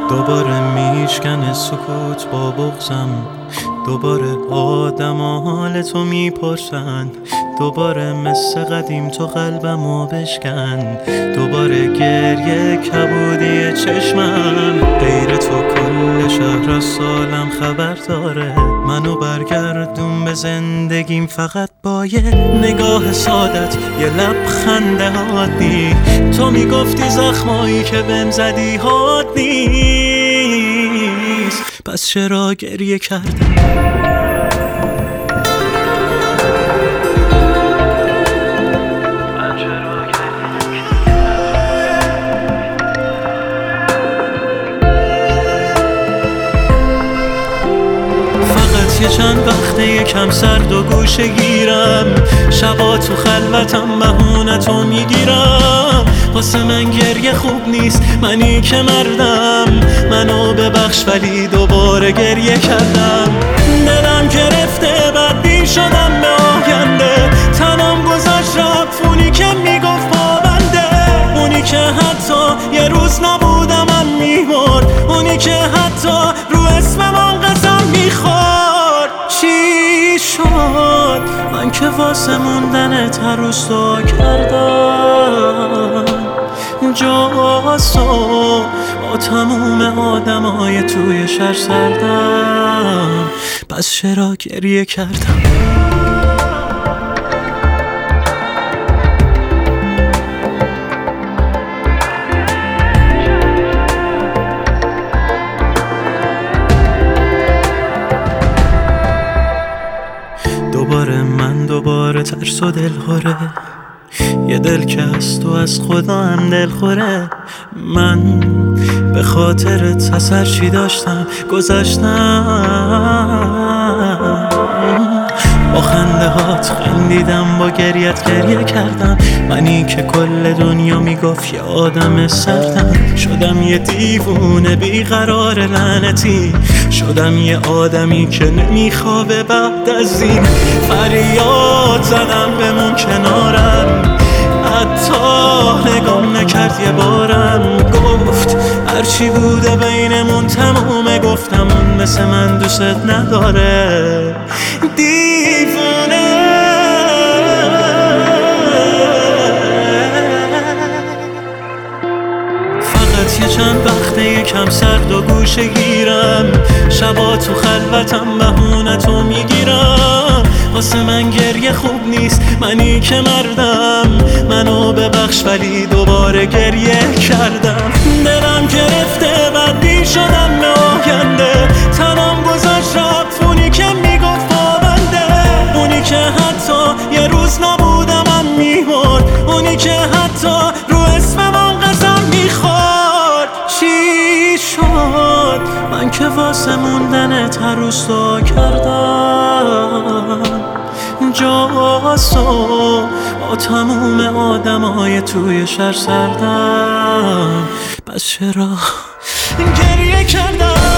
دوباره میشکنه سکوت با بغضم، دوباره آدم حال تو میپرسن، دوباره مثل قدیم تو قلبمو بشکن، دوباره گریه کبودی چشمم. غیر تو کل شهر از سالم خبر داره، منو برگردون به زندگیم فقط با یه نگاه سادت، یه لبخند عادی. تو میگفتی زخمایی که بهم زدی حاد نیست، پس چرا گریه کردم؟ یه چند وقته یکم سرد و گوشه گیرم، شبا تو خلوتم بهونتو میگیرم. واسه من گریه خوب نیست، منی که مردم، منو ببخش ولی دوباره گریه کردم. دلم گرفته بدبین شدم به آینده، تنم گذاشت رفت اونی که میگفت پابنده، اونی که حتی یه روز نبودم من میمرد، اونی که حتی رو اسمم قسم میخورد. چی شد من که واسه موندنت هر روز دعا کردم؟ جاسو با تموم آدمای توی شهر سردم، پس چرا گریه کردم؟ دوباره ترس و دلخوره، یه دل که از تو از خدا هم دلخوره. من به خاطرت اثر چی داشتم گذاشتم، با خنده هات خندیدم، با گریت گریه کردم. منی که کل دنیا میگفت یه آدم سردم، شدم یه دیوونه بیقرار لعنتی، شدم یه آدمی که نمیخوابه بعد از این. فریاد زدم بمون کنارم، حتی نگام نکرد یه بارم، گفت هرچی بوده بینمون تمومه، گفتم اون مثل من دوست نداره. دیوونه فقط یه چند وقته یکم سرد و گوشه گیرم، شبا تو خلوتم بهونتو میگیرم. واسه من گریه خوب نیست، منی که مردم، منو ببخش ولی دوباره گریه کردم. دلم گرفته بدبین شدم به آینده، تنم گذاشت رفت اونی که میگفت پابنده، اونی که حتی یه روز نبودم من میمرد، اونی که حتی رو اسمم قسم میخورد. چی شد من که واسه موندنت هر روز دعا کردم؟ جاسو با تموم آدمای توی شهر سردم، پس چرا گریه کردم؟